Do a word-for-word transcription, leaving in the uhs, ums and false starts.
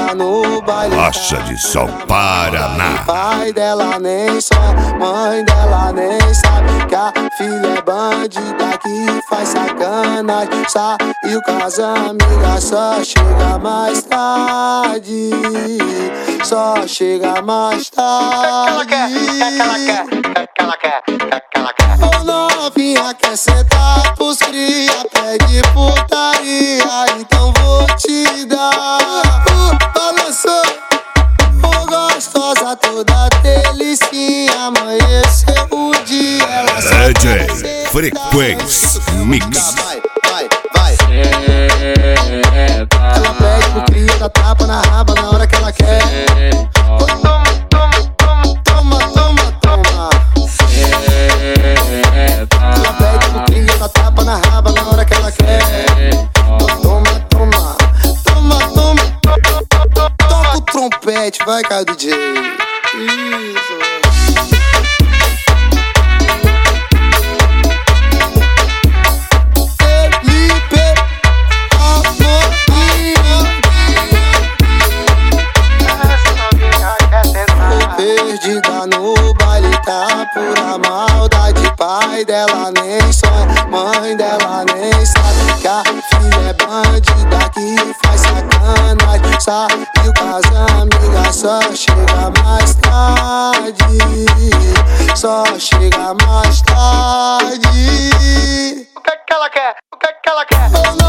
perdida no baile. Rocha de Sol, Paraná. Pai dela nem só, mãe dela nem sabe que a filha é bandida que faz sacanagem. Saiu com as amigas, só chega mais tarde. Só chega mais tarde. Que ela quer, que ela quer, que ela quer, que ela quer. Ô novinha quer sentar pros cria, pede putaria, então vou te dar. Uh, balançou, ô gostosa toda delicinha, amanheceu o dia. Ela D J Frequência Mix. Vai, vai, vai. Ela pede pro cria, dá tapa na raba na hora que ela quer. Toma, toma, toma, toma, toma. Ela pede pro cria, dá tapa na raba na hora que ela quer. Toma, toma, toma, toma. Toca o trompete, vai, cara, D J. Isso. Perdida no baile, tá pura maldade. Pai dela nem sonha, mãe dela nem sabe que a filha é bandida que faz sacanagem. Saiu com as amigas, só chega mais tarde. Só chega mais tarde. O que que ela quer? O que que ela quer?